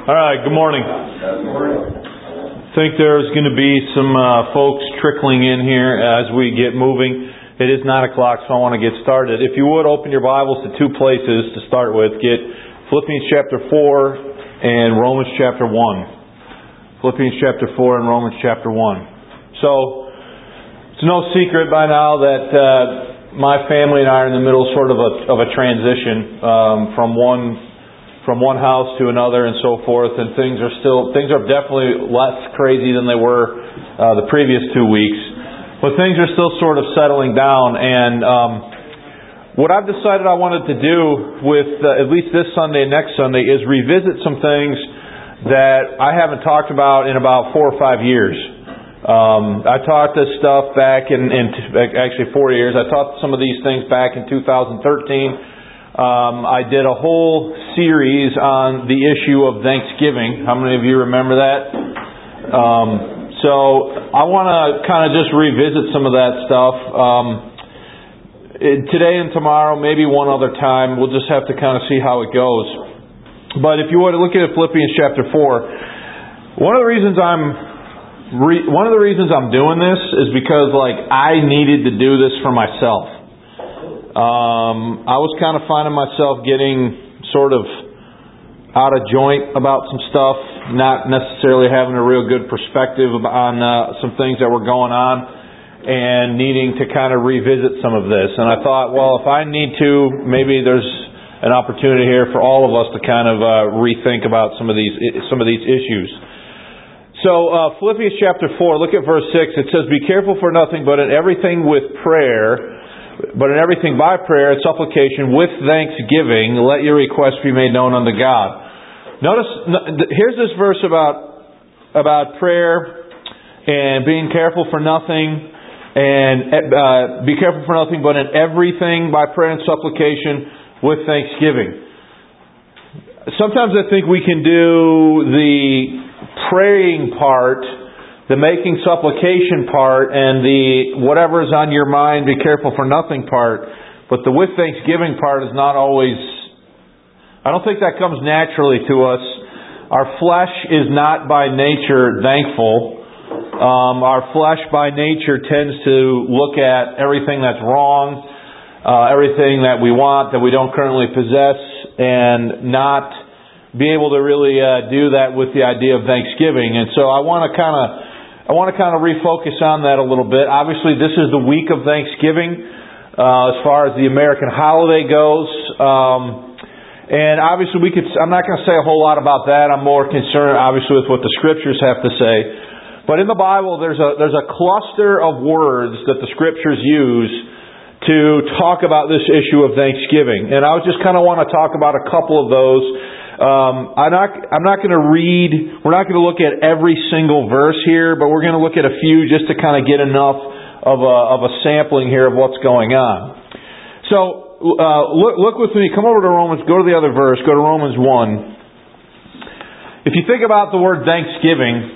All right, good morning. I think there's going to be some folks trickling in here as we get moving. It is 9 o'clock, so I want to get started. If you would, open your Bibles to two places to start with. Get Philippians chapter 4 and Romans chapter 1. Philippians chapter 4 and Romans chapter 1. So, it's no secret by now that my family and I are in the middle sort of a transition from one house to another and so forth, and things are definitely less crazy than they were the previous 2 weeks, but things are still sort of settling down. And what I've decided I wanted to do with at least this Sunday and next Sunday is revisit some things that I haven't talked about in about 4 or 5 years. I taught this stuff back in actually 4 years. I taught some of these things back in 2013. I did a whole series on the issue of Thanksgiving. How many of you remember that? So I want to kind of just revisit some of that stuff. Today and tomorrow, maybe one other time. We'll just have to kind of see how it goes. But if you want to look at Philippians chapter 4, one of the reasons I'm doing this is because I needed to do this for myself. I was kind of finding myself getting sort of out of joint about some stuff, not necessarily having a real good perspective on some things that were going on, and needing to kind of revisit some of this. And I thought, well, if I need to, maybe there's an opportunity here for all of us to kind of rethink about some of these issues. So Philippians chapter 4, look at verse 6. It says, "Be careful for nothing, but in everything by prayer and supplication with thanksgiving, let your requests be made known unto God." Notice, here's this verse about prayer and being careful for nothing, and be careful for nothing, but in everything by prayer and supplication with thanksgiving. Sometimes I think we can do the praying part, the making supplication part, and the whatever's on your mind, be careful for nothing part. But the with thanksgiving part is not always, I don't think that comes naturally to us. Our flesh is not by nature thankful. Our flesh by nature tends to look at everything that's wrong, everything that we want that we don't currently possess, and not be able to really do that with the idea of thanksgiving. And so I want to kind of refocus on that a little bit. Obviously, this is the week of Thanksgiving as far as the American holiday goes. And obviously, I'm not going to say a whole lot about that. I'm more concerned, obviously, with what the Scriptures have to say. But in the Bible, there's a cluster of words that the Scriptures use to talk about this issue of Thanksgiving. And I just kind of want to talk about a couple of those. I'm not going to read, we're not going to look at every single verse here, but we're going to look at a few just to kind of get enough of a sampling here of what's going on. So, look with me, come over to Romans, go to the other verse, go to Romans 1. If you think about the word thanksgiving,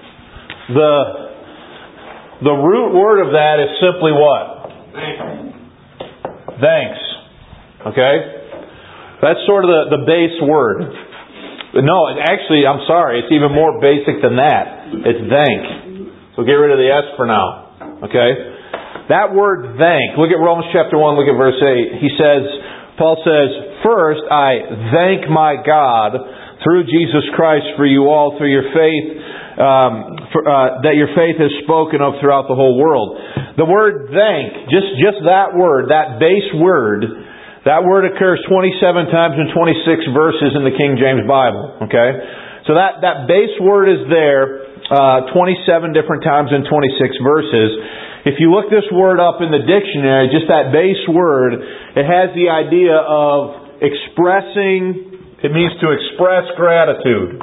the root word of that is simply what? Thanks. Okay? That's sort of the base word. No, actually, I'm sorry. It's even more basic than that. It's thank. So get rid of the S for now. Okay? That word thank. Look at Romans chapter 1. Look at verse 8. Paul says, "First, I thank my God through Jesus Christ for you all through your faith, that your faith has spoken of throughout the whole world." The word thank, just that word, that base word, that word occurs 27 times in 26 verses in the King James Bible. Okay? So that base word is there 27 different times in 26 verses. If you look this word up in the dictionary, just that base word, it has the idea of expressing, it means to express gratitude.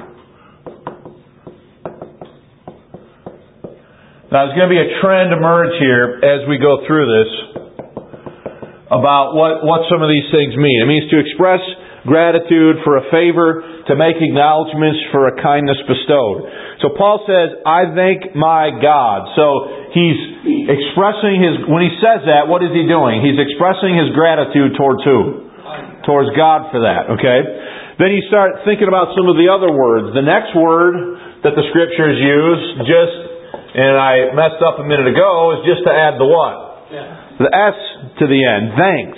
Now there's going to be a trend emerge here as we go through this about what some of these things mean. It means to express gratitude for a favor, to make acknowledgments for a kindness bestowed. So Paul says, "I thank my God." So he's expressing when he says that, what is he doing? He's expressing his gratitude towards who? Towards God for that, okay? Then you start thinking about some of the other words. The next word that the Scriptures use, and I messed up a minute ago, is just to add the what? The S to the end. Thanks.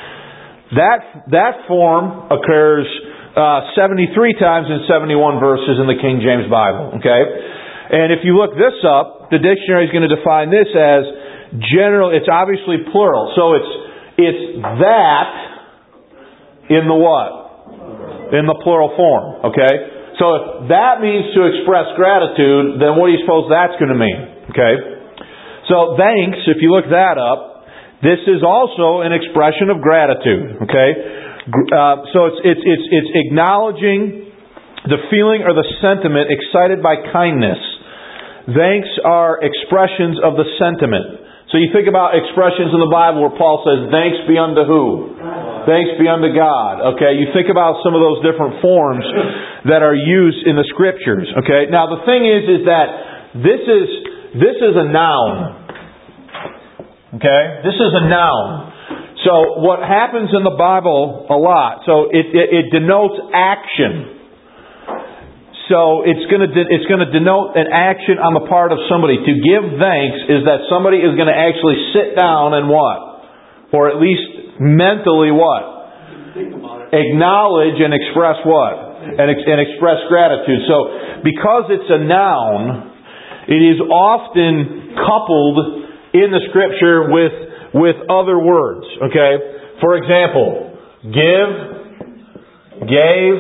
That form occurs 73 times in 71 verses in the King James Bible. Okay? And if you look this up, the dictionary is going to define this as general. It's obviously plural. So it's that in the what? In the plural form. Okay? So if that means to express gratitude, then what do you suppose that's going to mean? Okay? So thanks, if you look that up, this is also an expression of gratitude. Okay? So it's acknowledging the feeling or the sentiment excited by kindness. Thanks are expressions of the sentiment. So you think about expressions in the Bible where Paul says, thanks be unto who? Thanks be unto God. Okay, you think about some of those different forms that are used in the Scriptures. Okay, now the thing is that this is a noun. Okay, this is a noun. So what happens in the Bible a lot, so it denotes action. So it's going to denote an action on the part of somebody. To give thanks is that somebody is going to actually sit down and what? Or at least mentally what? Acknowledge and express what? And express gratitude. So because it's a noun, it is often coupled in the Scripture with other words. Okay? For example, give, gave,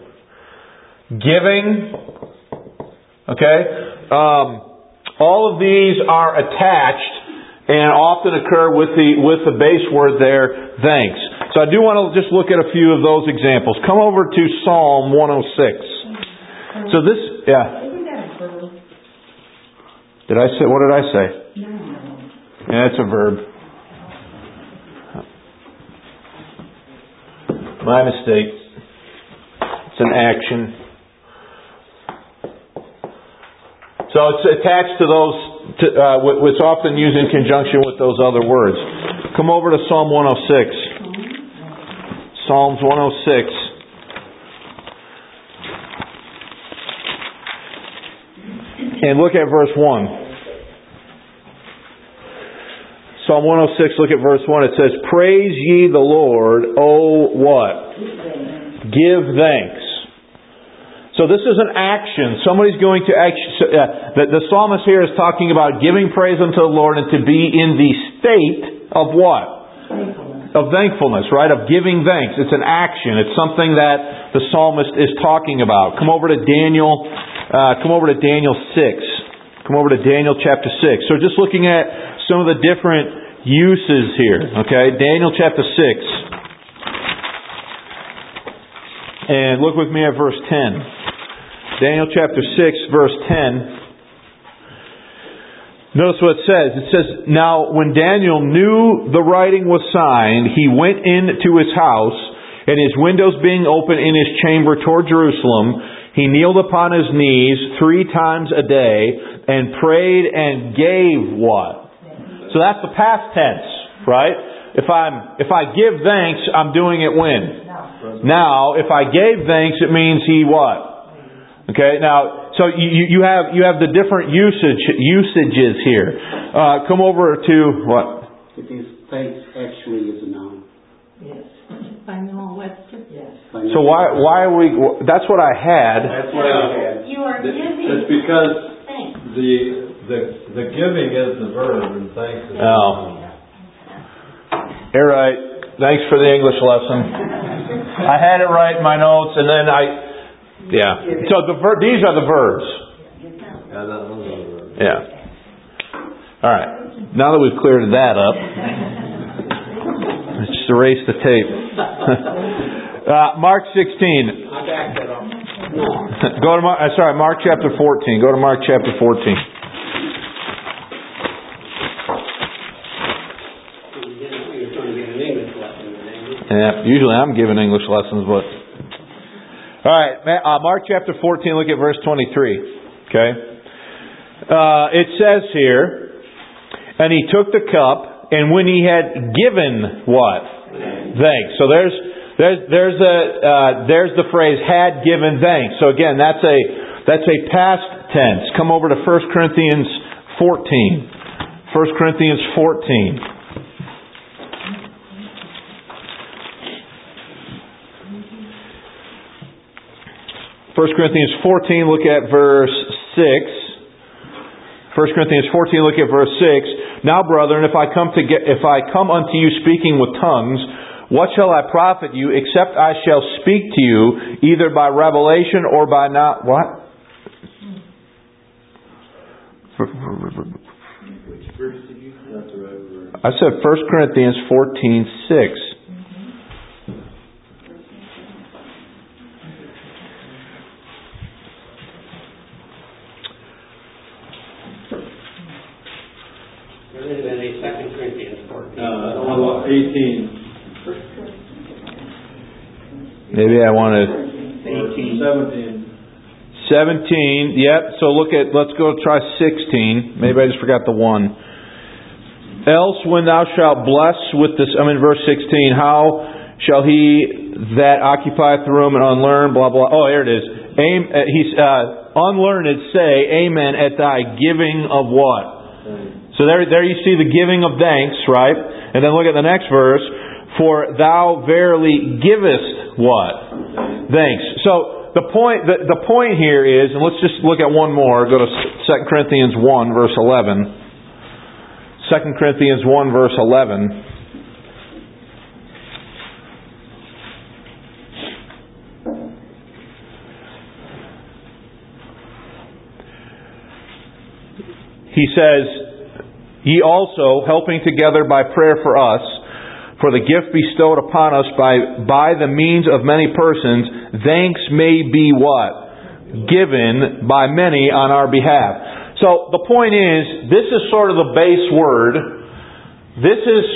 giving. Okay? All of these are attached and often occur with the base word there, thanks. So I do want to just look at a few of those examples. Come over to Psalm 106. So this, yeah. Isn't that a verb? What did I say? No. Yeah, it's a verb. My mistake. It's an action. So it's attached to those, it's often used in conjunction with those other words. Come over to Psalm 106. Psalms 106. And look at verse 1. Psalm 106, look at verse 1. It says, praise ye the Lord, O what? Give thanks. So this is an action. Somebody's going to the psalmist here is talking about giving praise unto the Lord and to be in the state of what? Of thankfulness, right? Of giving thanks. It's an action. It's something that the psalmist is talking about. Come over to Daniel 6. Come over to Daniel chapter 6. So just looking at some of the different uses here. Okay? Daniel chapter 6. And look with me at verse 10. Daniel chapter 6, verse 10. Notice what it says. It says, now when Daniel knew the writing was signed, he went into his house, and his windows being open in his chamber toward Jerusalem, he kneeled upon his knees 3 times a day, and prayed and gave what? So that's the past tense, right? If I give thanks, I'm doing it when? Now, if I gave thanks, it means he what? Okay, now, so you have the different usages here. Come over to what? It is thanks actually is a noun. Yes. By Noah Webster. Yes. So why are we? That's what I had. That's what I had. You are giving. It's because thanks. the giving is the verb and thanks is the noun. You're right. Thanks for the English lesson. I had it right in my notes, and then yeah. So these are the verbs. Yeah. All right. Now that we've cleared that up, let's just erase the tape. Mark 16. I backed that up. Go to Mark chapter 14. Go to Mark chapter 14. You're going to get an English lesson today. Yeah. Usually I'm giving English lessons, but. All right, Mark chapter 14, look at verse 23. Okay? It says here, and he took the cup, and when he had given what? Thanks. So There's the phrase had given thanks. So again, that's a past tense. Come over to 1 Corinthians 14. 1 Corinthians 14. 1 Corinthians 14, look at verse 6. 1 Corinthians 14, look at verse 6. Now, brethren, if I come unto you speaking with tongues, what shall I profit you, except I shall speak to you, either by revelation or by not... What? Which verse did you say? That's the right verse. I said 1 Corinthians 14, 6. There is a 2 Corinthians 14. 18. Maybe I want to... 17. 17, yep. So let's go try 16. Maybe I just forgot the one. Else when thou shalt bless with this, I'm in verse 16, how shall he that occupieth the room and unlearned, blah, blah. Oh, here it is. Unlearned say, amen, at thy giving of what? So there you see the giving of thanks, right? And then look at the next verse. For thou verily givest what? Thanks. So the point here is, and let's just look at one more. Go to 2 Corinthians 1, verse 11. 2 Corinthians 1, verse 11. He says, ye also, helping together by prayer for us, for the gift bestowed upon us by the means of many persons, thanks may be what? Given by many on our behalf. So the point is, this is sort of the base word. This is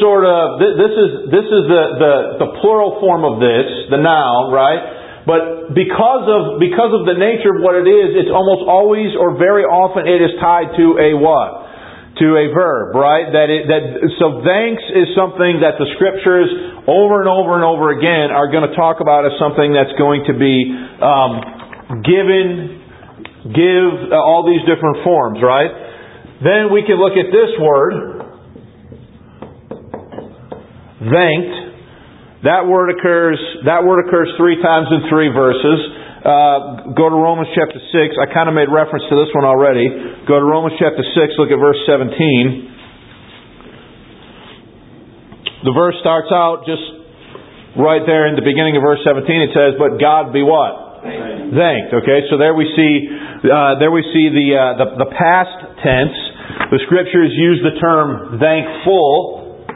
the plural form of this, the noun, right? But because of the nature of what it is, it's almost always or very often it is tied to a what? To a verb, right? So thanks is something that the Scriptures over and over and over again are going to talk about as something that's going to be give all these different forms, right? Then we can look at this word, thanked. That word occurs 3 times in 3 verses. Go to Romans chapter 6. I kind of made reference to this one already. Go to Romans chapter 6, look at verse 17. The verse starts out just right there in the beginning of verse 17. It says, but God be what? Thanked. Okay, so there we see the past tense. The Scriptures use the term thankful.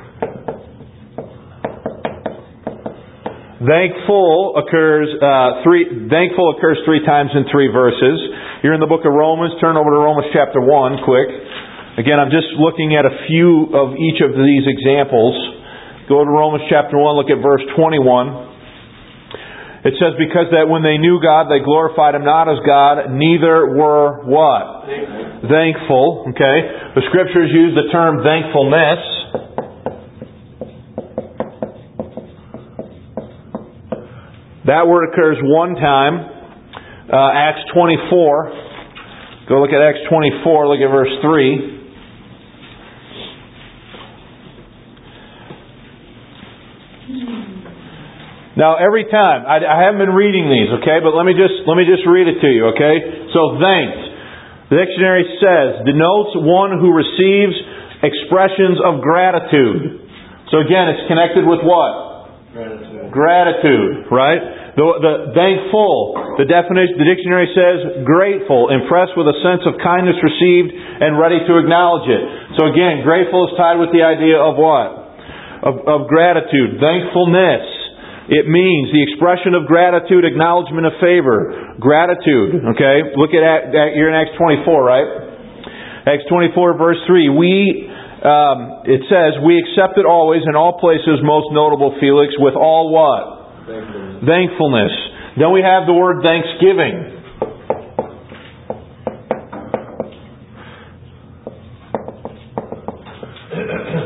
Thankful occurs 3 times in 3 verses. You're in the book of Romans. Turn over to Romans chapter 1 quick. Again, I'm just looking at a few of each of these examples. Go to Romans chapter 1, look at verse 21. It says, because that when they knew God, they glorified Him not as God, neither were what? Thankful. Okay. The Scriptures use the term thankfulness. That word occurs 1 time. Acts 24. Go look at Acts 24. Look at verse 3. Now, every time I haven't been reading these, okay, but let me just read it to you, okay? So, thanked. The dictionary says denotes one who receives expressions of gratitude. So again, it's connected with what? Gratitude, right? The thankful. The definition, the dictionary says grateful, impressed with a sense of kindness received and ready to acknowledge it. So again, grateful is tied with the idea of what? Of gratitude. Thankfulness. It means the expression of gratitude, acknowledgement of favor. Gratitude. Okay? Look at you're in Acts 24, right? Acts 24 verse 3. It says, we accept it always in all places, most notable Felix, with all what? Thankfulness. Then we have the word thanksgiving.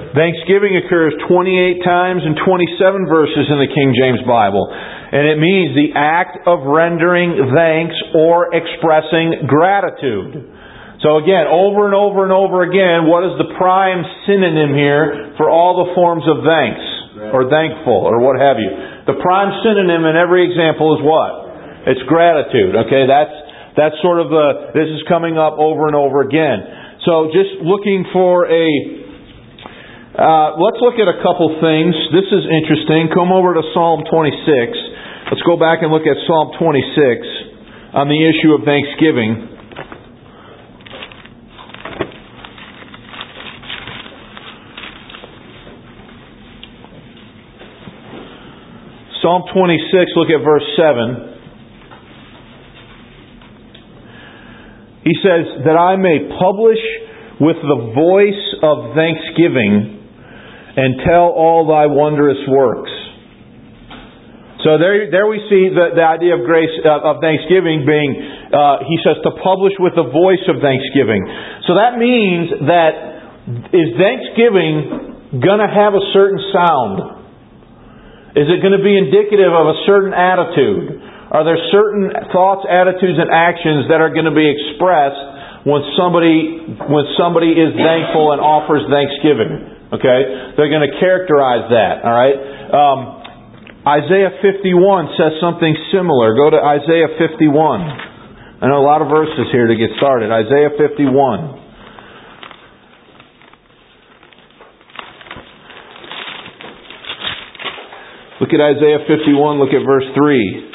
Thanksgiving occurs 28 times and 27 verses in the King James Bible. And it means the act of rendering thanks or expressing gratitude. So again, over and over and over again, what is the prime synonym here for all the forms of thanks? Or thankful, or what have you. The prime synonym in every example is what? It's gratitude. Okay, that's sort of this is coming up over and over again. So just looking for let's look at a couple things. This is interesting. Come over to Psalm 26. Let's go back and look at Psalm 26 on the issue of thanksgiving. Psalm 26, look at verse 7. He says, that I may publish with the voice of thanksgiving and tell all thy wondrous works. So there we see the idea of grace of thanksgiving being, he says, to publish with the voice of thanksgiving. So that means that is thanksgiving going to have a certain sound? Is it going to be indicative of a certain attitude? Are there certain thoughts, attitudes, and actions that are going to be expressed when somebody is thankful and offers thanksgiving? Okay? They're going to characterize that. All right? Isaiah 51 says something similar. Go to Isaiah 51. I know a lot of verses here to get started. Isaiah 51. Look at Isaiah 51, look at verse 3.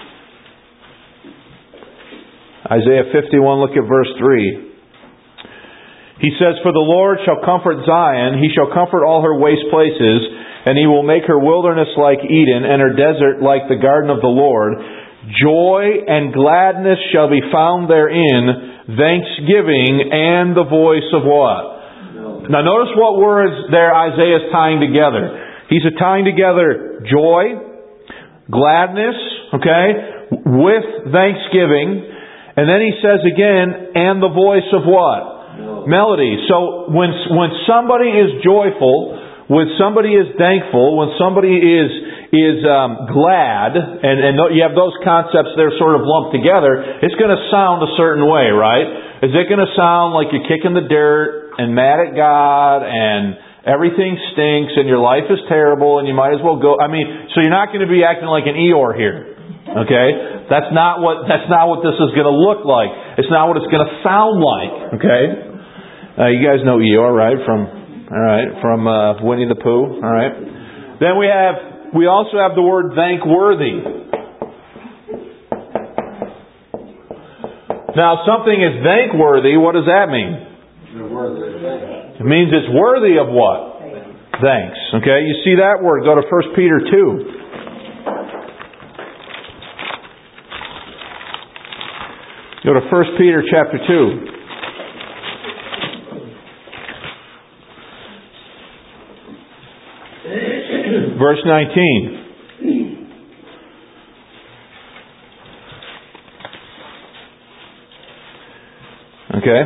Isaiah 51, look at verse 3. He says, for the Lord shall comfort Zion, He shall comfort all her waste places, and He will make her wilderness like Eden, and her desert like the garden of the Lord. Joy and gladness shall be found therein, thanksgiving and the voice of what? Now notice what words there Isaiah is tying together. He's tying together joy, gladness, okay, with thanksgiving. And then he says again, and the voice of what? Melody. So when somebody is joyful, when somebody is thankful, when somebody is glad, and you have those concepts there sort of lumped together, it's going to sound a certain way, right? Is it going to sound like you're kicking the dirt and mad at God and everything stinks and your life is terrible and you might as well go? I mean, so you're not going to be acting like an Eeyore here. Okay? That's not what this is going to look like. It's not what it's going to sound like. Okay? You guys know Eeyore, right? From Winnie the Pooh. All right. Then we also have the word thankworthy. Now, something is thankworthy. What does that mean? It means it's worthy of what? Thanks. Okay? You see that word. Go to 1 Peter 2. Go to 1 Peter chapter 2. Verse 19. Okay?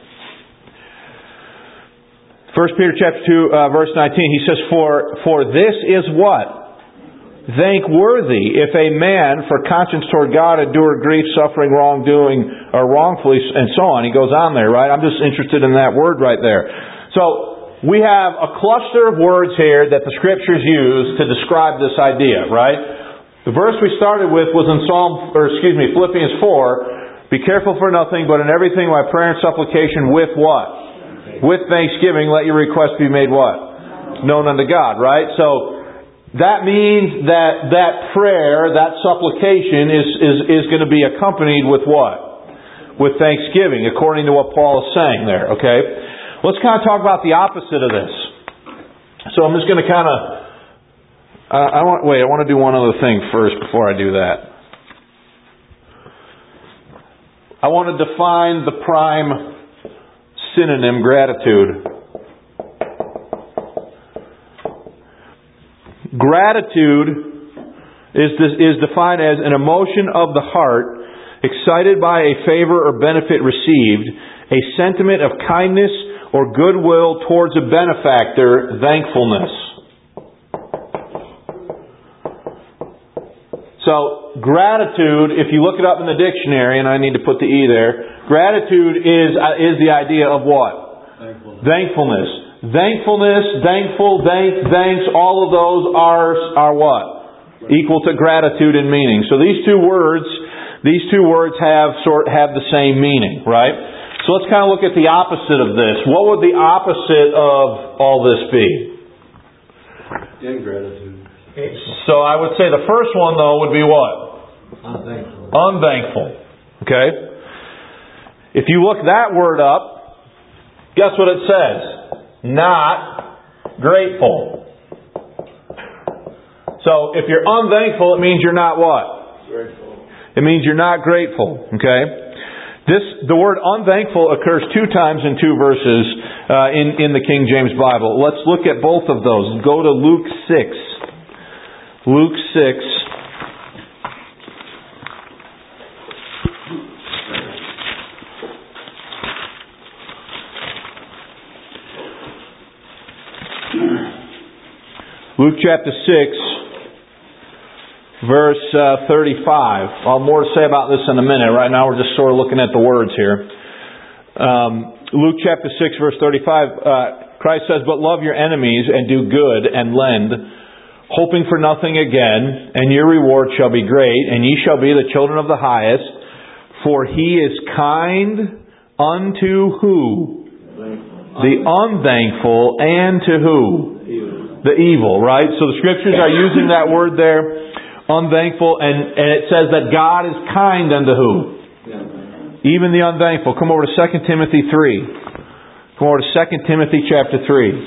1 Peter chapter 2, verse 19, he says, For this is what? Thankworthy, if a man for conscience toward God endure grief, suffering, wrongdoing, or wrongfully, and so on. He goes on there, right? I'm just interested in that word right there. So, we have a cluster of words here that the Scriptures use to describe this idea, right? The verse we started with was in Philippians 4. Be careful for nothing, but in everything by prayer and supplication with what? With thanksgiving, let your request be made what? Known unto God, right? So, that means that prayer, that supplication is going to be accompanied with what? With thanksgiving, according to what Paul is saying there, okay? Let's kind of talk about the opposite of this. So I'm just going to kind of... I want to do one other thing first before I do that. I want to define the prime synonym, gratitude. Gratitude is defined as an emotion of the heart excited by a favor or benefit received, a sentiment of kindness or goodwill towards a benefactor, thankfulness. So, gratitude, if you look it up in the dictionary, and I need to put the E there, gratitude is the idea of what? Thankfulness. Thankfulness, thankful, thanks, all of those are what? Equal to gratitude in meaning. So these two words have the same meaning, right? So let's kind of look at the opposite of this. What would the opposite of all this be? Ingratitude. So I would say the first one, though, would be what? Unthankful. Unthankful. Okay? If you look that word up, guess what it says? Not grateful. So if you're unthankful, it means you're not what? Grateful. It means you're not grateful. Okay? The word unthankful occurs 2 times in 2 verses in the King James Bible. Let's look at both of those. Go to Luke 6. Luke 6. Luke chapter 6, verse 35. I'll have more to say about this in a minute. Right now we're just sort of looking at the words here. Luke chapter 6, verse 35, Christ says, "But love your enemies and do good and lend, hoping for nothing again, and your reward shall be great, and ye shall be the children of the highest, for He is kind unto" who? The unthankful, and to who? The evil, right? So the Scriptures are using that word there, unthankful, and it says that God is kind unto who? Even the unthankful. Come over to 2 Timothy 3. Come over to 2 Timothy chapter 3.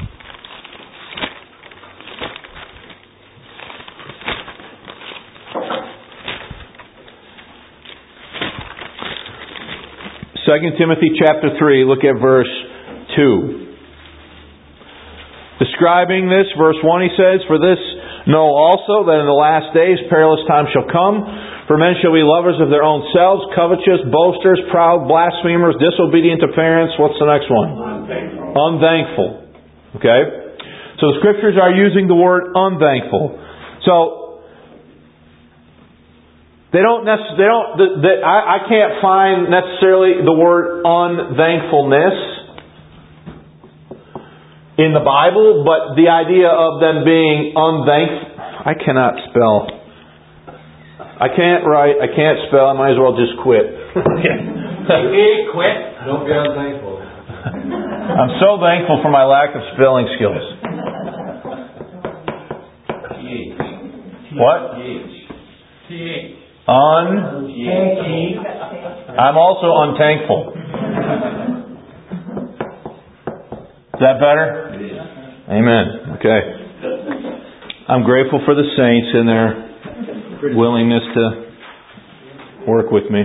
2 Timothy chapter 3, look at verse 2. Describing this, verse 1 he says, "For this know also that in the last days perilous times shall come. For men shall be lovers of their own selves, covetous, boasters, proud, blasphemers, disobedient to parents." What's the next one? Unthankful. Okay? So the Scriptures are using the word unthankful. So I can't find necessarily the word unthankfulness in the Bible, but the idea of them being unthankful. I cannot spell. I can't write. I can't spell. I might as well just quit. Quit. Don't be unthankful. I'm so thankful for my lack of spelling skills. What? T-H. I'm also unthankful. Is that better? Amen. Okay. I'm grateful for the saints and their willingness to work with me.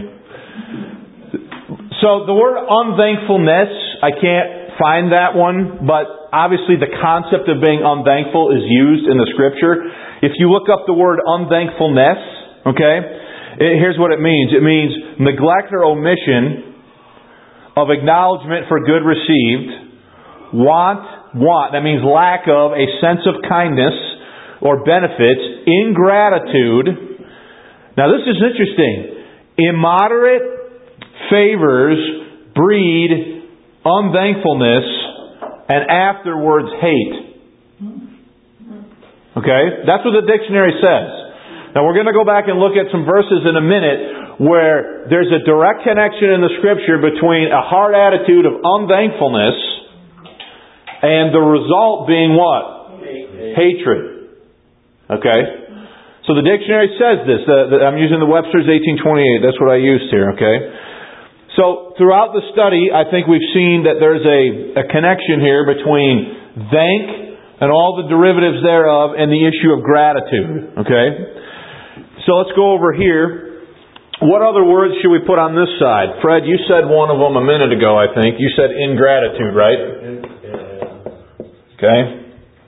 So the word unthankfulness, I can't find that one, but obviously the concept of being unthankful is used in the Scripture. If you look up the word unthankfulness, okay, here's what it means. It means neglect or omission of acknowledgement for good received, want, that means lack of a sense of kindness or benefits, ingratitude. Now this is interesting. Immoderate favors breed unthankfulness and afterwards hate. Okay? That's what the dictionary says. Now we're going to go back and look at some verses in a minute where there's a direct connection in the Scripture between a hard attitude of unthankfulness and the result being what? Hatred. Okay? So the dictionary says this. I'm using the Webster's 1828. That's what I used here. Okay? So throughout the study, I think we've seen that there's a connection here between thank and all the derivatives thereof and the issue of gratitude. Okay? So let's go over here. What other words should we put on this side? Fred, you said one of them a minute ago, I think. You said ingratitude, right? Okay.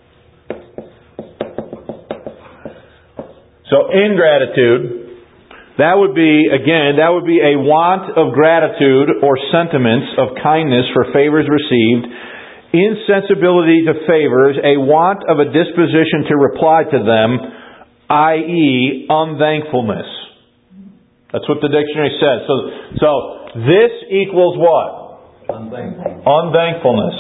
So ingratitude. That would be a want of gratitude or sentiments of kindness for favors received, insensibility to favors, a want of a disposition to reply to them, i.e., unthankfulness. That's what the dictionary says. So this equals what? Unthankfulness.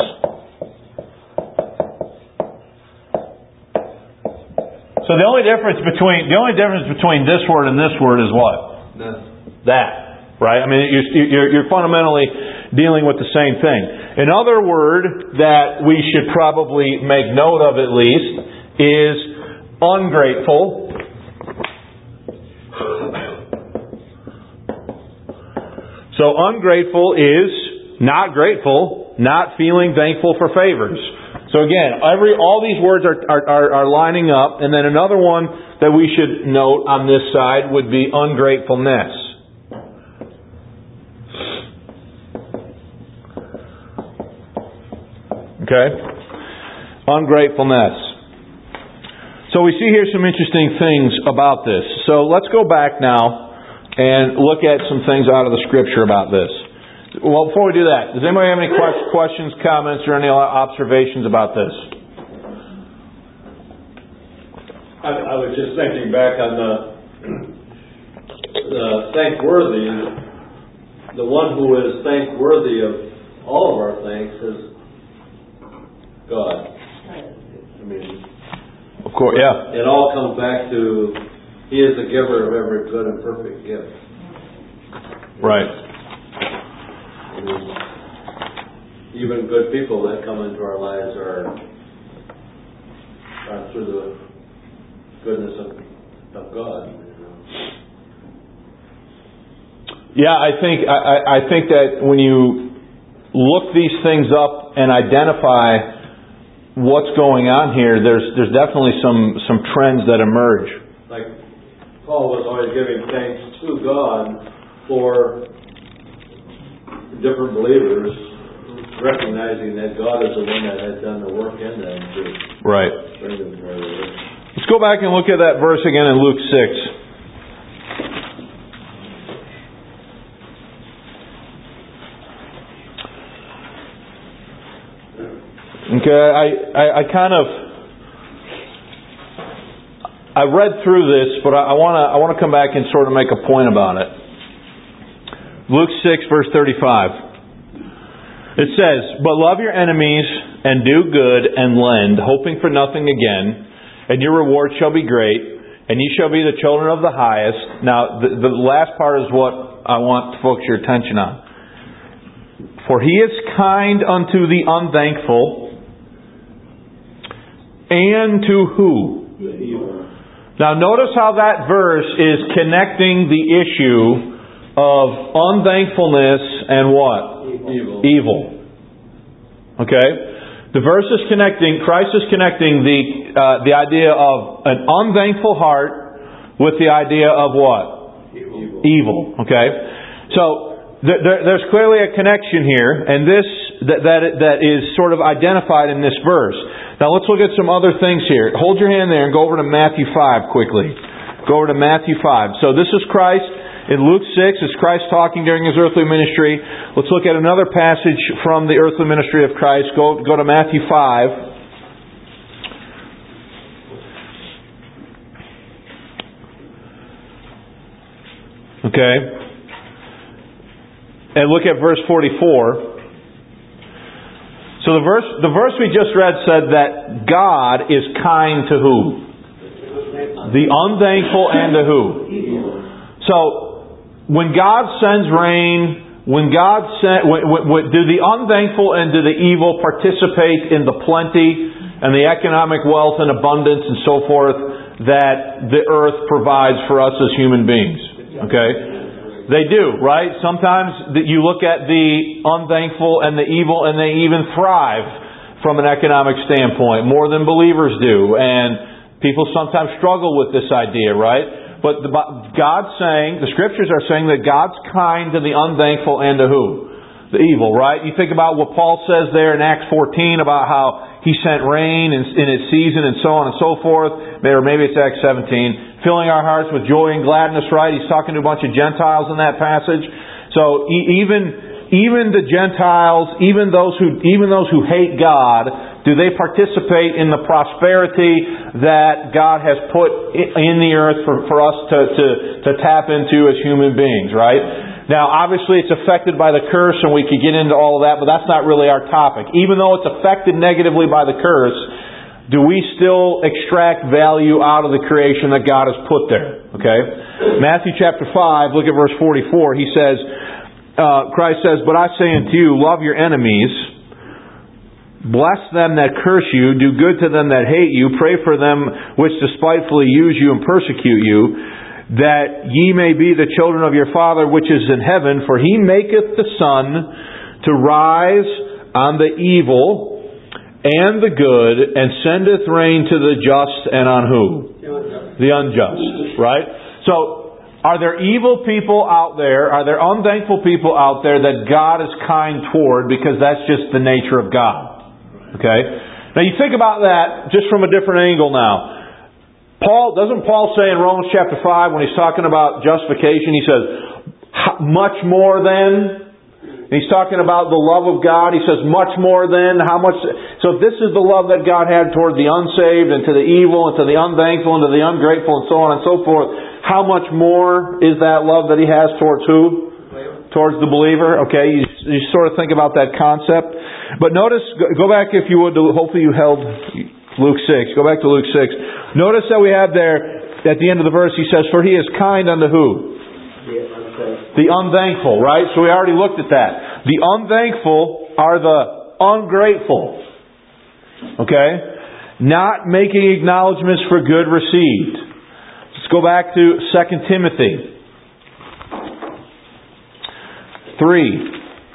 So the only difference between this word and this word is what? That. Right? I mean, you're fundamentally dealing with the same thing. Another word that we should probably make note of at least is ungrateful. So ungrateful is not grateful, not feeling thankful for favors. So again, all these words are lining up, and then another one that we should note on this side would be ungratefulness. Okay? Ungratefulness. So we see here some interesting things about this. So let's go back now and look at some things out of the Scripture about this. Well, before we do that, does anybody have any questions, comments, or any observations about this? I was just thinking back on the thankworthy. The one who is thankworthy of all of our thanks is God. I mean, of course, yeah. It all comes back to He is the giver of every good and perfect gift. Right. Even good people that come into our lives are through the goodness of God. Yeah, I think that when you look these things up and identify what's going on here, there's definitely some trends that emerge. Like Paul was always giving thanks to God for different believers, recognizing that God is the one that has done the work in them to right. bring them to where they are. Let's go back and look at that verse again in Luke 6. Okay, I read through this, but I want to come back and sort of make a point about it. Luke 6, verse 35. It says, "But love your enemies and do good and lend, hoping for nothing again, and your reward shall be great, and ye shall be the children of the highest." Now, the last part is what I want to focus your attention on. "For he is kind unto the unthankful, and to who?" Now, notice how that verse is connecting the issue of unthankfulness and what? Evil. Okay? The verse is connecting, Christ is connecting the idea of an unthankful heart with the idea of what? Evil. Okay? So, there's clearly a connection here, and that is sort of identified in this verse. Now let's look at some other things here. Hold your hand there and go over to Matthew 5 quickly. Go over to Matthew 5. So this is Christ in Luke 6. It's Christ talking during His earthly ministry. Let's look at another passage from the earthly ministry of Christ. Go to Matthew 5. Okay. And look at verse 44. So the verse we just read said that God is kind to who? The unthankful and to who? So when God sends rain, do the unthankful and do the evil participate in the plenty and the economic wealth and abundance and so forth that the earth provides for us as human beings? Okay? They do, right? Sometimes you look at the unthankful and the evil and they even thrive from an economic standpoint more than believers do. And people sometimes struggle with this idea, right? But God's saying, the Scriptures are saying that God's kind to the unthankful and to who? The evil, right? You think about what Paul says there in Acts 14 about how He sent rain in its season and so on and so forth. Or maybe it's Acts 17. filling our hearts with joy and gladness, right? He's talking to a bunch of Gentiles in that passage. So even the Gentiles, even those who hate God, do they participate in the prosperity that God has put in the earth for us to tap into as human beings, right? Now, obviously it's affected by the curse, and we could get into all of that, but that's not really our topic. Even though it's affected negatively by the curse, do we still extract value out of the creation that God has put there? Okay? Matthew chapter 5, look at verse 44. He says, Christ says, "But I say unto you, love your enemies, bless them that curse you, do good to them that hate you, pray for them which despitefully use you and persecute you, that ye may be the children of your Father which is in heaven, for He maketh the sun to rise on the evil and the good, and sendeth rain to the just and on who? The unjust. Right? So, are there evil people out there? Are there unthankful people out there that God is kind toward because that's just the nature of God? Okay? Now you think about that just from a different angle now. Doesn't Paul say in Romans chapter 5 when he's talking about justification, he says, much more than? And he's talking about the love of God. He says, much more than? How much? So if this is the love that God had toward the unsaved and to the evil and to the unthankful and to the ungrateful and so on and so forth, how much more is that love that He has towards who? Towards the believer. Okay, you sort of think about that concept. But notice, go back if you would, hopefully you held Luke 6. Go back to Luke 6. Notice that we have there, at the end of the verse, He says, for He is kind unto who? The unthankful, right? So we already looked at that. The unthankful are the ungrateful. Okay? Not making acknowledgments for good received. Let's go back to 2 Timothy 3.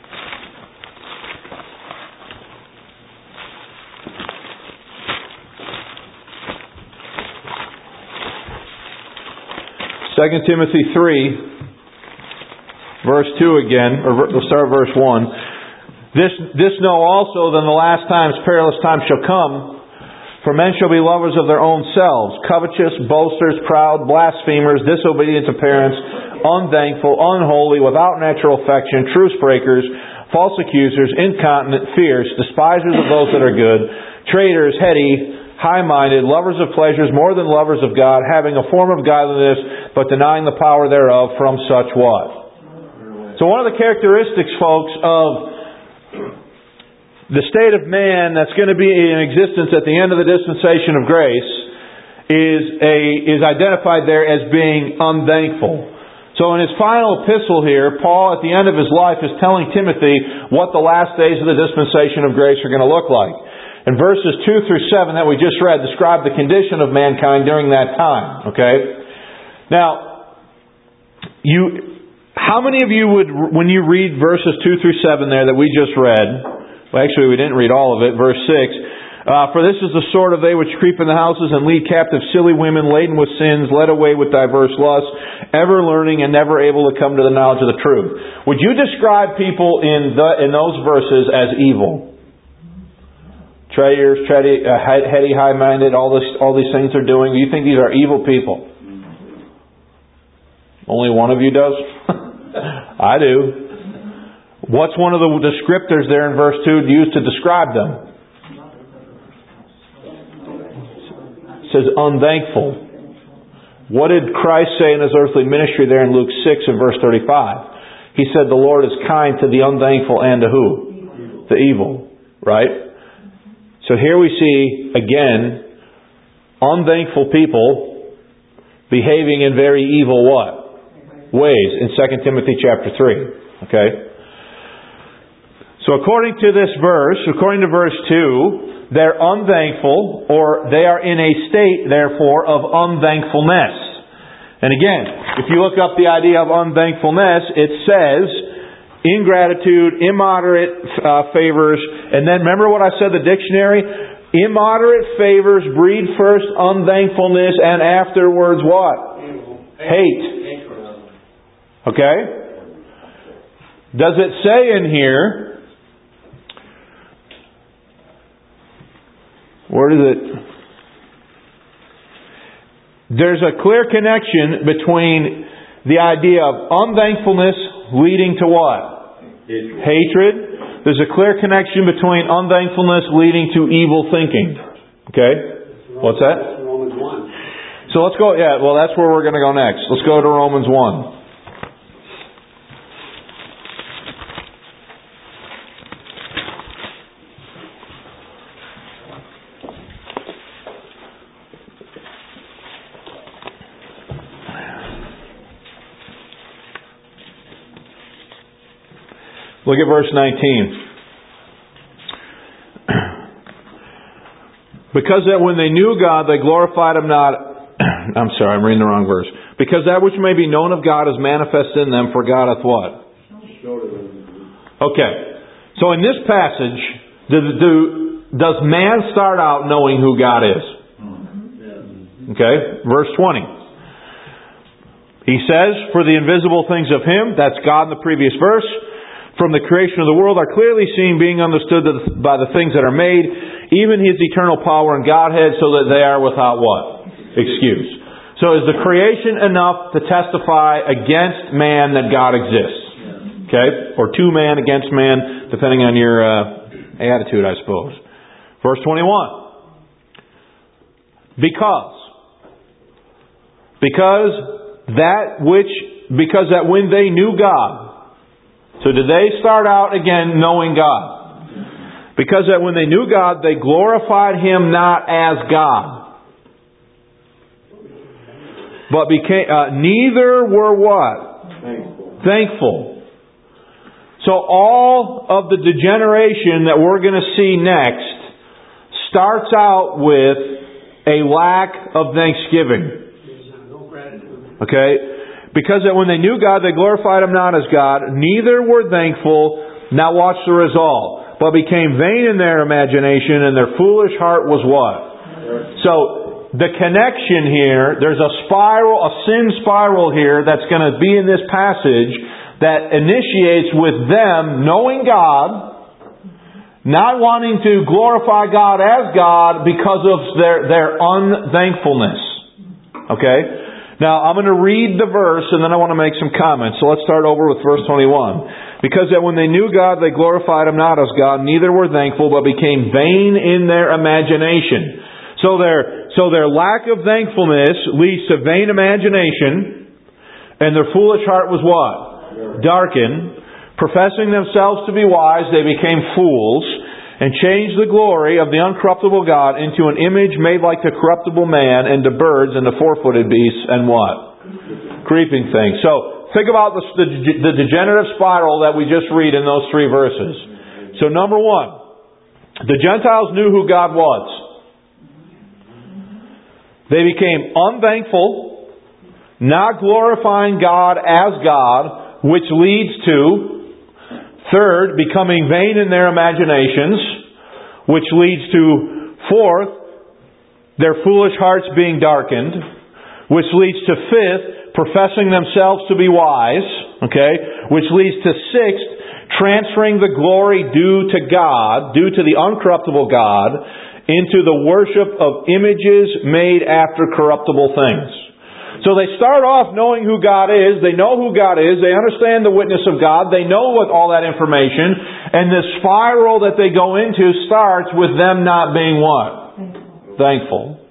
Second Timothy 3, verse 2 again, or we'll start verse 1. This know also that in the last times perilous times shall come, for men shall be lovers of their own selves, covetous, boasters, proud, blasphemers, disobedient to parents, unthankful, unholy, without natural affection, truce breakers, false accusers, incontinent, fierce, despisers of those that are good, traitors, heady, high-minded, lovers of pleasures more than lovers of God, having a form of godliness, but denying the power thereof. From such what? So one of the characteristics, folks, of the state of man that's going to be in existence at the end of the dispensation of grace is identified there as being unthankful. So in his final epistle here, Paul at the end of his life is telling Timothy what the last days of the dispensation of grace are going to look like. And verses 2 through 7 that we just read describe the condition of mankind during that time. Okay? Now, how many of you would, when you read verses 2 through 7 there that we just read, well actually we didn't read all of it, verse 6, for this is the sort of they which creep in the houses and lead captive silly women laden with sins, led away with diverse lusts, ever learning and never able to come to the knowledge of the truth. Would you describe people in those verses as evil? Traitors, heady, high-minded, all these things they're doing. Do you think these are evil people? Only one of you does? I do. What's one of the descriptors there in verse 2 used to describe them? It says unthankful. What did Christ say in His earthly ministry there in Luke 6 and verse 35? He said the Lord is kind to the unthankful and to who? The evil. Right? So here we see, again, unthankful people behaving in very evil what? Ways in 2 Timothy chapter 3. Okay? So according to this verse, according to verse 2, they're unthankful, or they are in a state, therefore, of unthankfulness. And again, if you look up the idea of unthankfulness, it says ingratitude, immoderate favors, and then remember what I said, the dictionary? Immoderate favors breed first unthankfulness and afterwards what? Hate. Okay? Does it say in here, where is it? there's a clear connection between the idea of unthankfulness leading to what? Hatred. There's a clear connection between unthankfulness leading to evil thinking. Okay? What's that? Romans 1. So let's go, well, that's where we're going to go next. Let's go to Romans 1. Look at verse 19. Because that when they knew God, they glorified Him not... I'm sorry, I'm reading the wrong verse. Because that which may be known of God is manifest in them, for God hath what? Okay. So in this passage, does man start out knowing who God is? Okay. Verse 20. He says, for the invisible things of Him, that's God in the previous verse, from the creation of the world are clearly seen, being understood by the things that are made, even His eternal power and Godhead, so that they are without what? Excuse. So is the creation enough to testify against man that God exists? Okay? Or to man against man, depending on your attitude, I suppose. Verse 21. Because that when they knew God. So did they start out again knowing God? Because that when they knew God, they glorified Him not as God. But became neither were what? Thankful. So all of the degeneration that we're going to see next starts out with a lack of thanksgiving. Okay? Because that when they knew God, they glorified Him not as God, neither were thankful. Now watch the result. But became vain in their imagination, and their foolish heart was what? So, the connection here, there's a sin spiral here that's going to be in this passage that initiates with them knowing God, not wanting to glorify God as God because of their unthankfulness. Okay? Now, I'm going to read the verse and then I want to make some comments. So let's start over with verse 21. Because that when they knew God, they glorified Him not as God, neither were thankful, but became vain in their imagination. So their lack of thankfulness leads to vain imagination, and their foolish heart was what? Darkened. Professing themselves to be wise, they became fools, and changed the glory of the uncorruptible God into an image made like the corruptible man, and to birds, and to four-footed beasts, and what? Creeping things. So, think about the degenerative spiral that we just read in those three verses. So, number one, the Gentiles knew who God was. They became unthankful, not glorifying God as God, which leads to third, becoming vain in their imaginations, which leads to fourth, their foolish hearts being darkened, which leads to fifth, professing themselves to be wise, which leads to sixth, transferring the glory due to God, due to the uncorruptible God, into the worship of images made after corruptible things. So they start off knowing who God is. They know who God is. They understand the witness of God. They know all that information. And the spiral that they go into starts with them not being what? Thankful.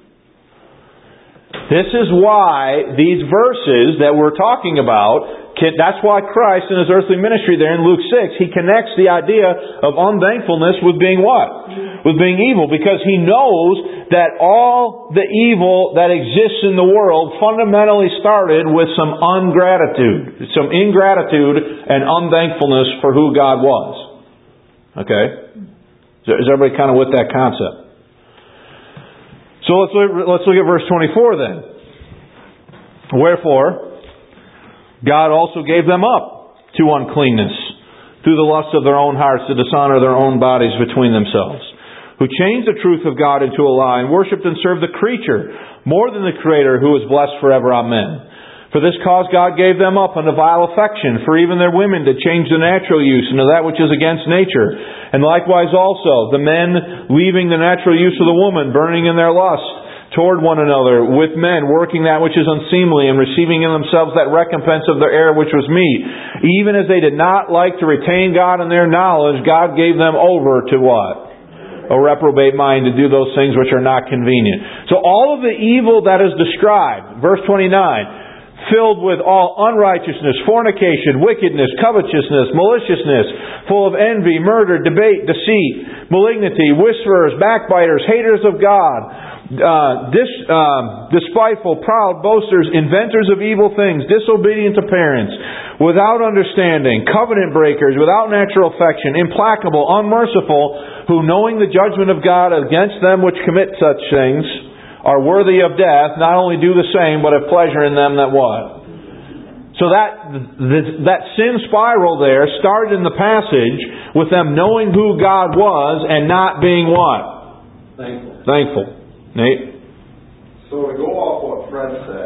This is why these verses that we're talking about, that's why Christ in His earthly ministry there in Luke 6, He connects the idea of unthankfulness with being what? With being evil. Because He knows that all the evil that exists in the world fundamentally started with some ingratitude and unthankfulness for who God was. Okay? Is everybody kind of with that concept? So let's look at verse 24 then. Wherefore, God also gave them up to uncleanness through the lust of their own hearts to dishonor their own bodies between themselves, who changed the truth of God into a lie and worshipped and served the creature more than the Creator, who is blessed forever. Amen. For this cause God gave them up unto vile affection, for even their women did change the natural use into that which is against nature. And likewise also the men, leaving the natural use of the woman, burning in their lust, toward one another, with men, working that which is unseemly, and receiving in themselves that recompense of their error which was meet. Even as they did not like to retain God in their knowledge, God gave them over to what? A reprobate mind to do those things which are not convenient. So all of the evil that is described, verse 29, filled with all unrighteousness, fornication, wickedness, covetousness, maliciousness, full of envy, murder, debate, deceit, malignity, whisperers, backbiters, haters of God, despiteful, proud, boasters, inventors of evil things, disobedient to parents, without understanding, covenant breakers, without natural affection, implacable, unmerciful, who knowing the judgment of God against them which commit such things, are worthy of death, not only do the same, but have pleasure in them that what? So that sin spiral there started in the passage with them knowing who God was and not being what? Thankful. Nate? So to go off what Fred said,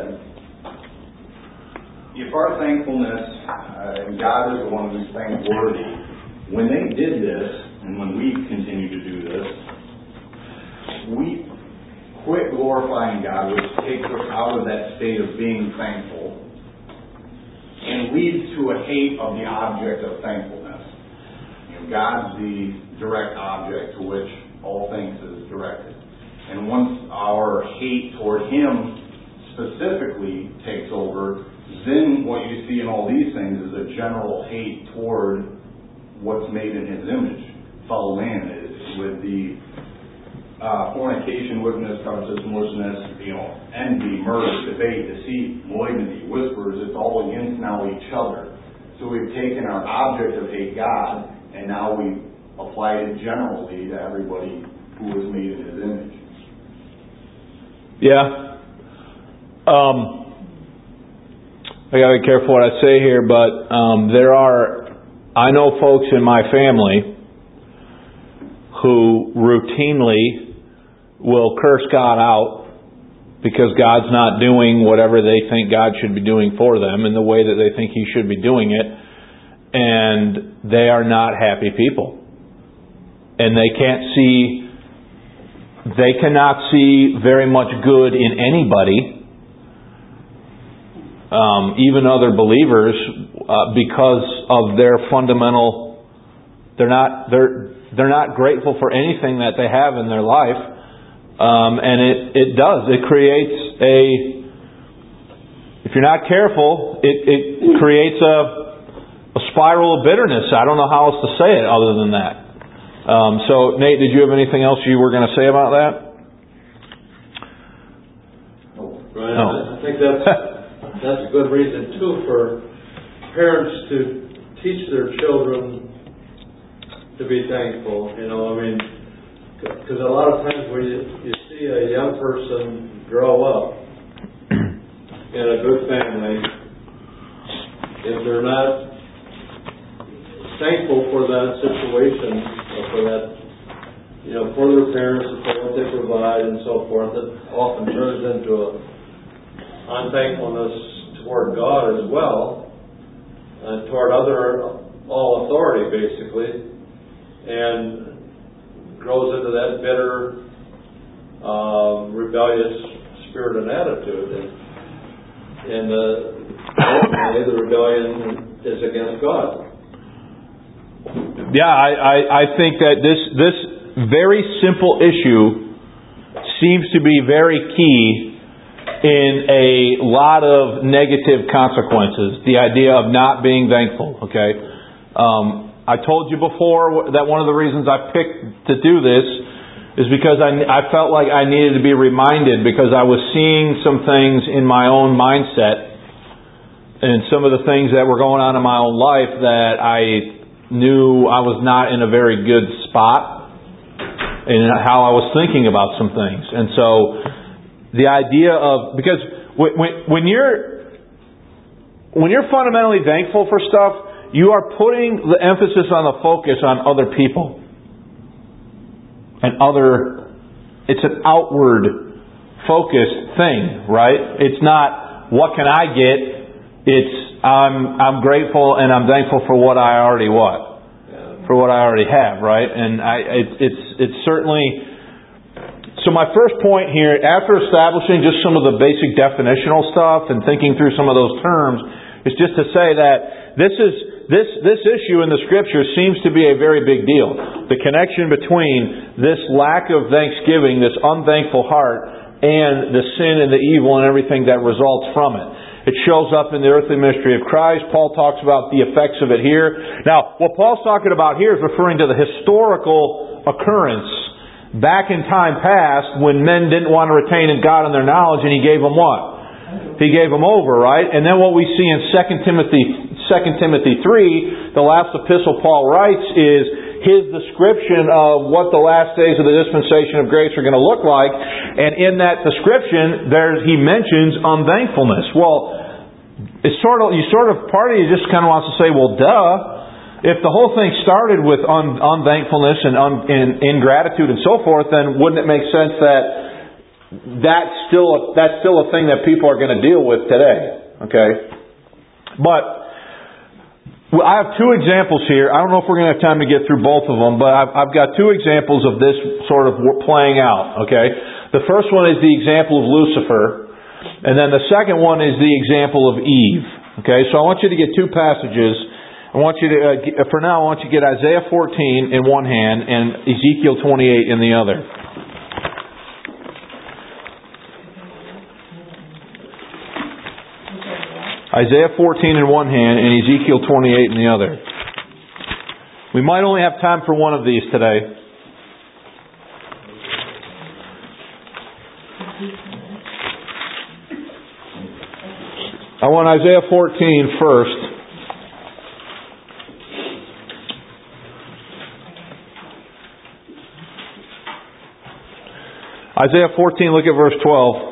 if our thankfulness, and God is the one who's thankworthy, when they did this, and when we continue to do this, we quit glorifying God, which takes us out of that state of being thankful, and leads to a hate of the object of thankfulness. God's the direct object to which all things is directed. And once our hate toward Him specifically takes over, then what you see in all these things is a general hate toward what's made in His image. Follow in with the fornication, wickedness, covetousness, maliciousness, envy, murder, debate, deceit, malignity, whispers. It's all against now each other. So we've taken our object of hate, God, and now we've applied it generally to everybody who was made in His image. Yeah. I gotta be careful what I say here, but I know folks in my family who routinely will curse God out because God's not doing whatever they think God should be doing for them in the way that they think He should be doing it, and they are not happy people. And they cannot see very much good in anybody, even other believers, because of their fundamental. They're not grateful for anything that they have in their life, and it creates if you're not careful, it creates a spiral of bitterness. I don't know how else to say it other than that. So, Nate, did you have anything else you were going to say about that? Right. No. I think that's a good reason, too, for parents to teach their children to be thankful. Because a lot of times when you see a young person grow up in a good family, if they're not thankful for that situation, or for that, for their parents, for what they provide and so forth, it often turns into a unthankfulness toward God as well, and toward all authority basically, and grows into that bitter, rebellious spirit and attitude, and ultimately the rebellion is against God. Yeah, I think that this very simple issue seems to be very key in a lot of negative consequences. The idea of not being thankful. Okay, I told you before that one of the reasons I picked to do this is because I felt like I needed to be reminded, because I was seeing some things in my own mindset and some of the things that were going on in my own life that I knew I was not in a very good spot in how I was thinking about some things. And so the idea of, because when you're fundamentally thankful for stuff, you are putting the emphasis on the focus on other people and it's an outward focused thing, right? It's not what can I get, it's I'm grateful and I'm thankful for what I already for what I already have, right? And it's certainly So my first point here, after establishing just some of the basic definitional stuff and thinking through some of those terms, is just to say that this issue in the Scripture seems to be a very big deal. The connection between this lack of thanksgiving, this unthankful heart, and the sin and the evil and everything that results from it. It shows up in the earthly ministry of Christ. Paul talks about the effects of it here. Now, what Paul's talking about here is referring to the historical occurrence back in time past when men didn't want to retain God in their knowledge, and He gave them what? He gave them over, right? And then what we see in 2 Timothy 3, the last epistle Paul writes, is his description of what the last days of the dispensation of grace are going to look like. And in that description, he mentions unthankfulness. Well, part of you just kind of wants to say, well, duh. If the whole thing started with unthankfulness and ingratitude and so forth, then wouldn't it make sense that that's still a thing that people are going to deal with today? Okay, but I have two examples here. I don't know if we're going to have time to get through both of them, but I've got two examples of this sort of playing out. Okay, the first one is the example of Lucifer, and then the second one is the example of Eve. Okay, so I want you to get two passages. I want you to, for now, I want you to get Isaiah 14 in one hand and Ezekiel 28 in the other. Isaiah 14 in one hand and Ezekiel 28 in the other. We might only have time for one of these today. I want Isaiah 14 first. Isaiah 14, look at verse 12.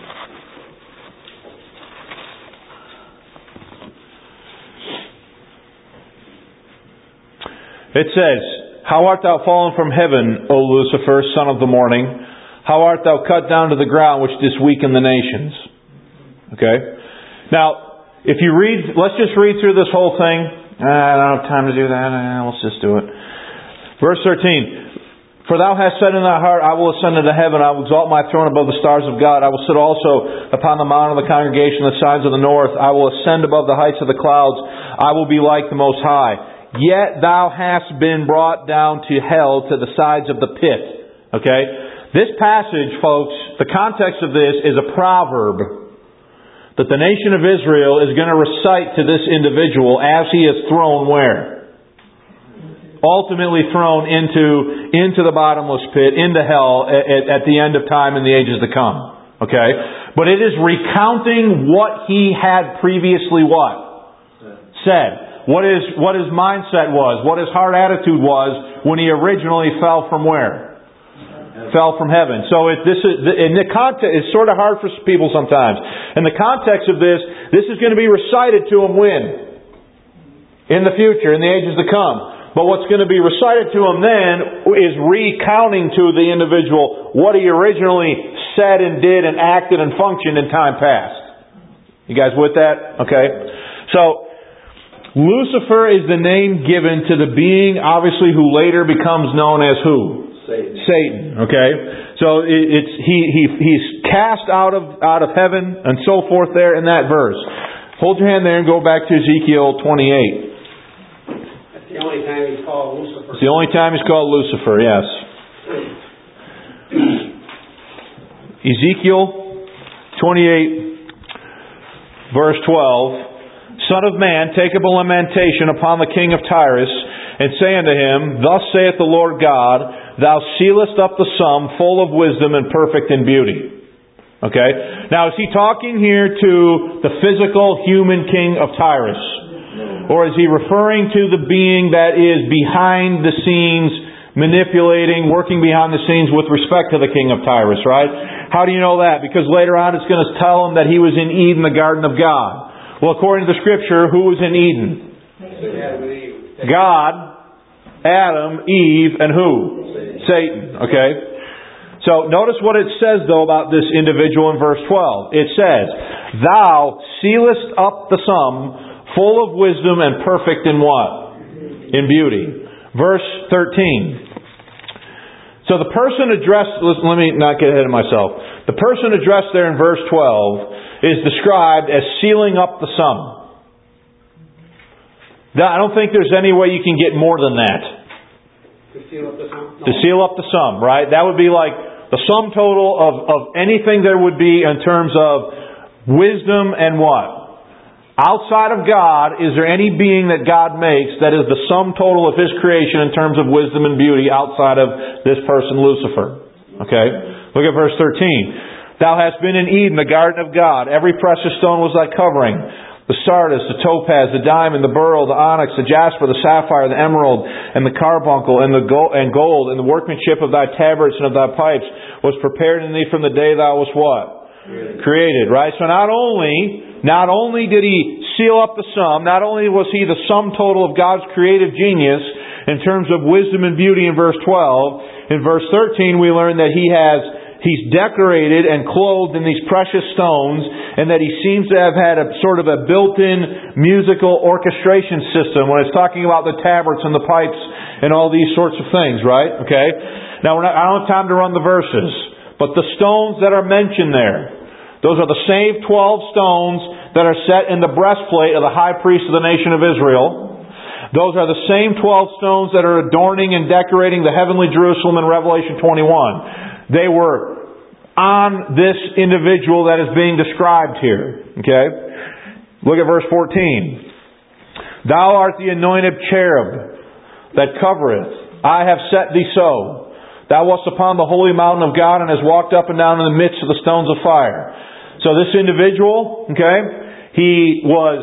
It says, "How art thou fallen from heaven, O Lucifer, son of the morning? How art thou cut down to the ground, which didst weaken the nations?" Okay? Now, if you read, let's just read through this whole thing. I don't have time to do that. Let's just do it. Verse 13. "For thou hast said in thy heart, I will ascend into heaven, I will exalt my throne above the stars of God. I will sit also upon the mount of the congregation, the sides of the north. I will ascend above the heights of the clouds. I will be like the Most High. Yet thou hast been brought down to hell, to the sides of the pit." Okay? This passage, folks, the context of this is a proverb that the nation of Israel is going to recite to this individual as he is thrown where? Ultimately thrown into the bottomless pit, into hell at the end of time in the ages to come. Okay? But it is recounting what he had previously what? Said. What his mindset was, what his heart attitude was when he originally fell from where? Fell from heaven. So in the context, it's sort of hard for people sometimes. In the context of this is going to be recited to him when? In the future, in the ages to come. But what's going to be recited to him then is recounting to the individual what he originally said and did and acted and functioned in time past. You guys with that? Okay. So, Lucifer is the name given to the being, obviously, who later becomes known as who? Satan. Okay? So, he's cast out of heaven and so forth there in that verse. Hold your hand there and go back to Ezekiel 28. The only time he's called Lucifer. It's the only time he's called Lucifer, yes. Ezekiel 28, verse 12. "Son of man, take up a lamentation upon the king of Tyrus, and say unto him, Thus saith the Lord God, Thou sealest up the sum, full of wisdom and perfect in beauty." Okay? Now, is he talking here to the physical human king of Tyrus? Or is he referring to the being that is behind the scenes, manipulating, working behind the scenes with respect to the king of Tyrus, right? How do you know that? Because later on it's going to tell him that he was in Eden, the garden of God. Well, according to the Scripture, who was in Eden? God, Adam, Eve, and who? Satan. Okay? So notice what it says, though, about this individual in verse 12. It says, "Thou sealest up the sum, full of wisdom and perfect in what? In beauty." Verse 13 So the person addressed, let me not get ahead of myself. The person addressed there in verse 12 is described as sealing up the sum. Now, I don't think there's any way you can get more than that. To seal up the sum? No. To seal up the sum, right? That would be like the sum total of anything there would be in terms of wisdom and what? Outside of God, is there any being that God makes that is the sum total of His creation in terms of wisdom and beauty outside of this person, Lucifer? Okay? Look at verse 13. Thou hast been in Eden, the garden of God. Every precious stone was thy covering. The sardis, the topaz, the diamond, the beryl, the onyx, the jasper, the sapphire, the emerald, and the carbuncle, and the gold, and the workmanship of thy tabrets and of thy pipes was prepared in thee from the day thou wast what? Created, right? So not only did He seal up the sum, not only was He the sum total of God's creative genius in terms of wisdom and beauty in verse 12, in verse 13 we learn that He's decorated and clothed in these precious stones, and that He seems to have had a sort of a built-in musical orchestration system when it's talking about the tabrets and the pipes and all these sorts of things, right? Okay? Now, I don't have time to run the verses, but the stones that are mentioned there, those are the same 12 stones that are set in the breastplate of the high priest of the nation of Israel. Those are the same 12 stones that are adorning and decorating the heavenly Jerusalem in Revelation 21. They were on this individual that is being described here. Okay? Look at verse 14. Thou art the anointed cherub that covereth. I have set thee so. Thou wast upon the holy mountain of God and hast walked up and down in the midst of the stones of fire. So this individual, okay, he's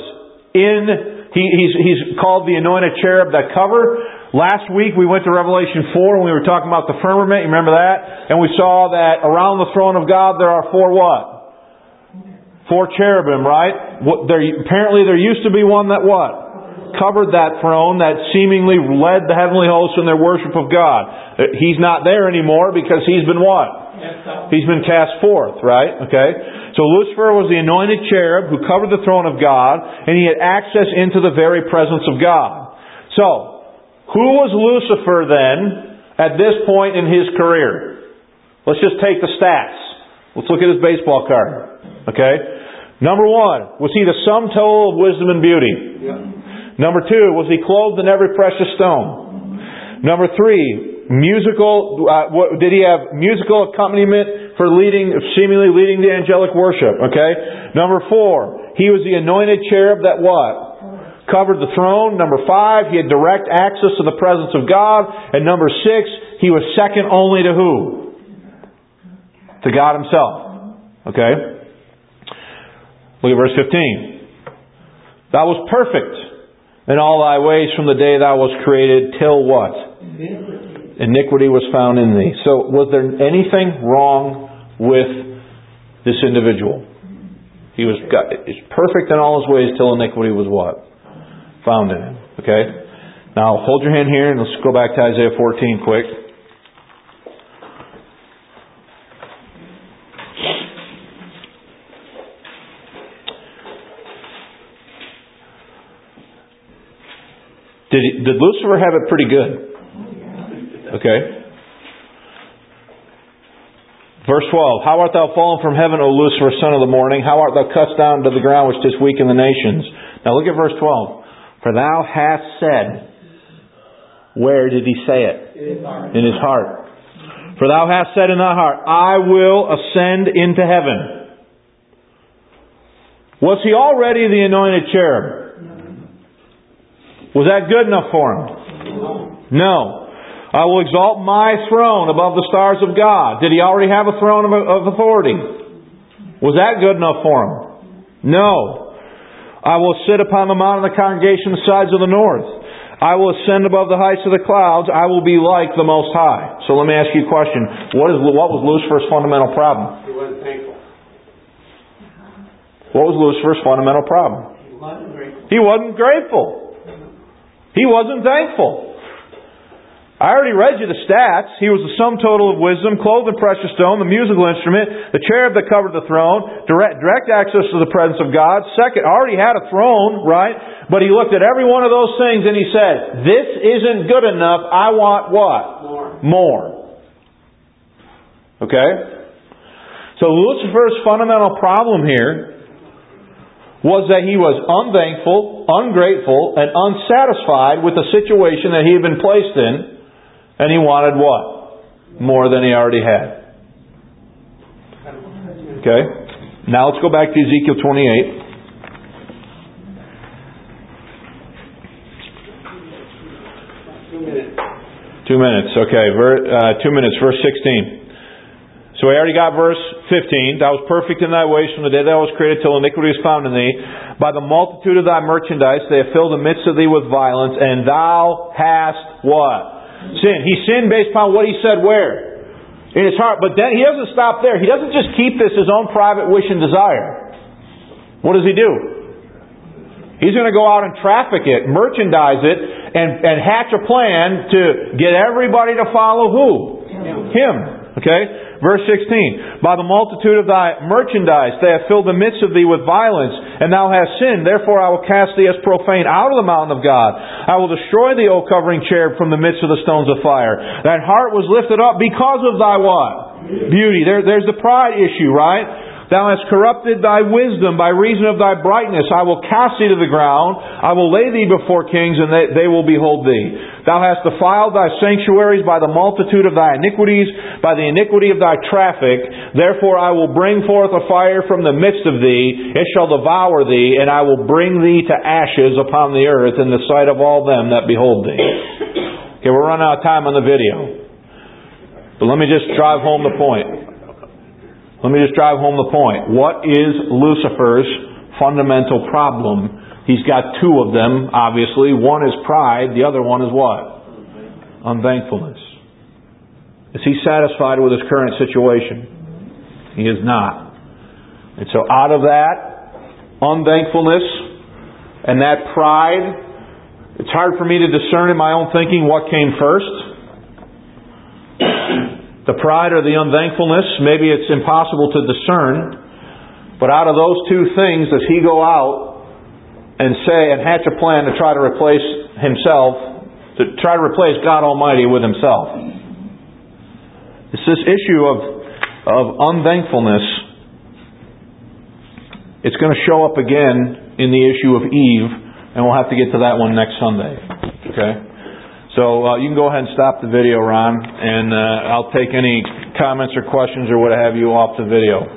called the anointed cherub that cover. Last week we went to Revelation 4 and we were talking about the firmament. You remember that? And we saw that around the throne of God there are 4 what? 4 cherubim, right? Apparently there used to be one that what? Covered that throne that seemingly led the heavenly hosts in their worship of God. He's not there anymore because he's been what? He's been cast forth, right? Okay? So Lucifer was the anointed cherub who covered the throne of God, and he had access into the very presence of God. So, who was Lucifer then at this point in his career? Let's just take the stats. Let's look at his baseball card. Okay? Number 1, was he the sum total of wisdom and beauty? Yeah. Number 2, was he clothed in every precious stone? Number 3, did he have musical accompaniment for seemingly leading the angelic worship? Okay? Number 4, he was the anointed cherub that what? Covered the throne. Number 5, he had direct access to the presence of God. And number 6, he was second only to who? To God Himself. Okay? Look at verse 15. Thou wast perfect in all thy ways from the day thou wast created till what? Iniquity was found in thee. So was there anything wrong with this individual? He was perfect in all his ways till iniquity was what? Found in him. Okay? Now hold your hand here and let's go back to Isaiah 14 quick. Did Lucifer have it pretty good? Okay. Verse 12. How art thou fallen from heaven, O Lucifer, son of the morning? How art thou cast down to the ground, which didst weaken the nations? Now look at verse 12. For thou hast said. Where did he say it? In his heart. For thou hast said in thy heart, I will ascend into heaven. Was he already the anointed cherub? Was that good enough for him? No. I will exalt my throne above the stars of God. Did he already have a throne of authority? Was that good enough for him? No. I will sit upon the mount of the congregation on the sides of the north. I will ascend above the heights of the clouds. I will be like the Most High. So let me ask you a question. What was Lucifer's fundamental problem? He wasn't thankful. What was Lucifer's fundamental problem? He wasn't grateful. He wasn't grateful. He wasn't thankful. I already read you the stats. He was the sum total of wisdom, clothed in precious stone, the musical instrument, the cherub that covered the throne, direct access to the presence of God. Second, already had a throne, right? But he looked at every one of those things and he said, this isn't good enough. I want what? More. More. Okay? So Lucifer's fundamental problem here was that he was unthankful, ungrateful, and unsatisfied with the situation that he had been placed in, and he wanted what? More than he already had. Okay? Now let's go back to Ezekiel 28. 2 minutes, okay. 2 minutes, verse 16. So we already got verse 15. Thou was perfect in thy ways from the day thou was created till iniquity is found in thee. By the multitude of thy merchandise they have filled the midst of thee with violence, and thou hast what? Sin. He sinned based upon what he said where? In his heart. But then he doesn't stop there. He doesn't just keep this his own private wish and desire. What does he do? He's going to go out and traffic it, merchandise it, and hatch a plan to get everybody to follow who? Him. Okay? Verse 16. By the multitude of thy merchandise they have filled the midst of thee with violence, and thou hast sinned. Therefore I will cast thee as profane out of the mountain of God. I will destroy thee, O covering cherub, from the midst of the stones of fire. Thine heart was lifted up because of thy what? Beauty. There's the pride issue, right? Thou hast corrupted thy wisdom by reason of thy brightness. I will cast thee to the ground. I will lay thee before kings, and they will behold thee. Thou hast defiled thy sanctuaries by the multitude of thy iniquities, by the iniquity of thy traffic. Therefore I will bring forth a fire from the midst of thee. It shall devour thee, and I will bring thee to ashes upon the earth in the sight of all them that behold thee. Okay, we're running out of time on the video. But let me just drive home the point. What is Lucifer's fundamental problem? He's got two of them, obviously. One is pride. The other one is what? Unthankfulness. Is he satisfied with his current situation? He is not. And so out of that unthankfulness and that pride, it's hard for me to discern in my own thinking what came first. The pride or the unthankfulness, maybe it's impossible to discern. But out of those two things, does he go out and say and hatch a plan to try to replace himself, to try to replace God Almighty with himself? It's this issue of unthankfulness. It's going to show up again in the issue of Eve, and we'll have to get to that one next Sunday. Okay? So you can go ahead and stop the video, Ron, and I'll take any comments or questions or what have you off the video.